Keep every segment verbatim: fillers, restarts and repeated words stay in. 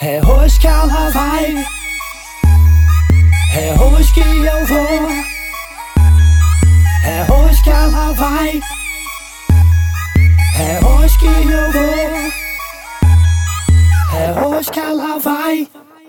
É hoje que ela vai, é hoje que eu vou. É hoje que ela vai, é hoje que eu vou. É hoje que ela vai,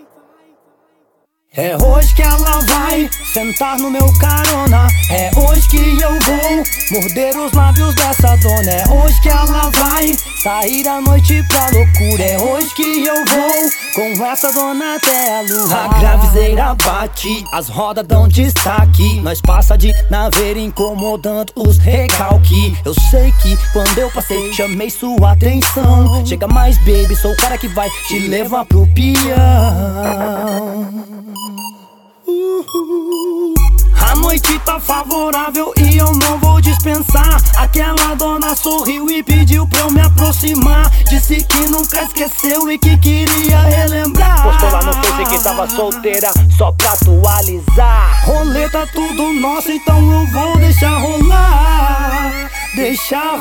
é hoje que ela vai sentar no meu carona. É hoje que eu vou morder os lábios dessa dona. É hoje que ela vai sair à noite pra loucura. É hoje que eu vou com essa dona até a lua. A gravizeira bate, as rodas dão destaque. Nós passa de naveira incomodando os recalque. Eu sei que quando eu passei chamei sua atenção. Chega mais baby, sou o cara que vai te levar pro peão. Uhul. A noite tá favorável e eu não vou dispensar. Aquela dona sorriu e pediu pra eu me aproximar. Disse que nunca esqueceu e que queria relembrar. Postou lá no Face que tava solteira, só pra atualizar. Rolê tá tudo nosso, então eu vou deixar rolar. Deixar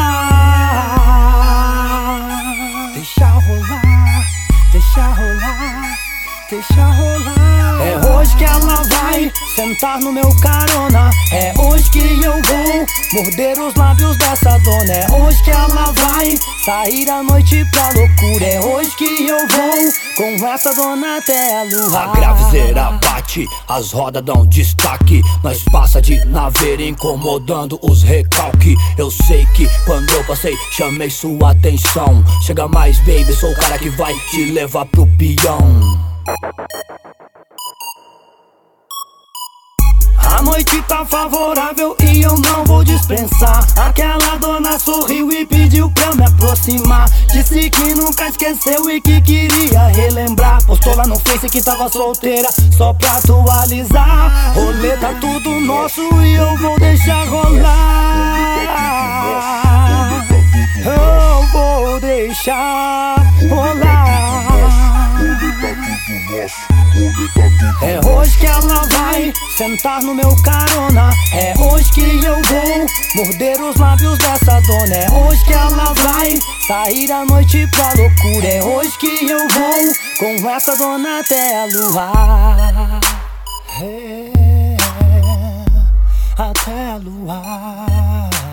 rolar. Deixar rolar. Deixar rolar. Deixa rolar. É hoje que ela vai sentar no meu carona. É hoje que eu vou morder os lábios dessa dona. É hoje que ela vai sair à noite pra loucura. É hoje que eu vou com essa dona até a lua. A gravizeira bate, as rodas dão destaque. Nós passa de naveira incomodando os recalque. Eu sei que quando eu passei chamei sua atenção. Chega mais baby, sou o cara que vai te levar pro peão. A noite tá favorável e eu não vou dispensar. Aquela dona sorriu e pediu pra eu me aproximar. Disse que nunca esqueceu e que queria relembrar. Postou lá no Face que tava solteira, só pra atualizar. Rolê tá tudo nosso e eu vou deixar rolar. Eu vou deixar rolar. É hoje que ela vai sentar no meu carona. É hoje que eu vou morder os lábios dessa dona. É hoje que ela vai sair à noite pra loucura. É hoje que eu vou com essa dona até a lua. É, até a lua.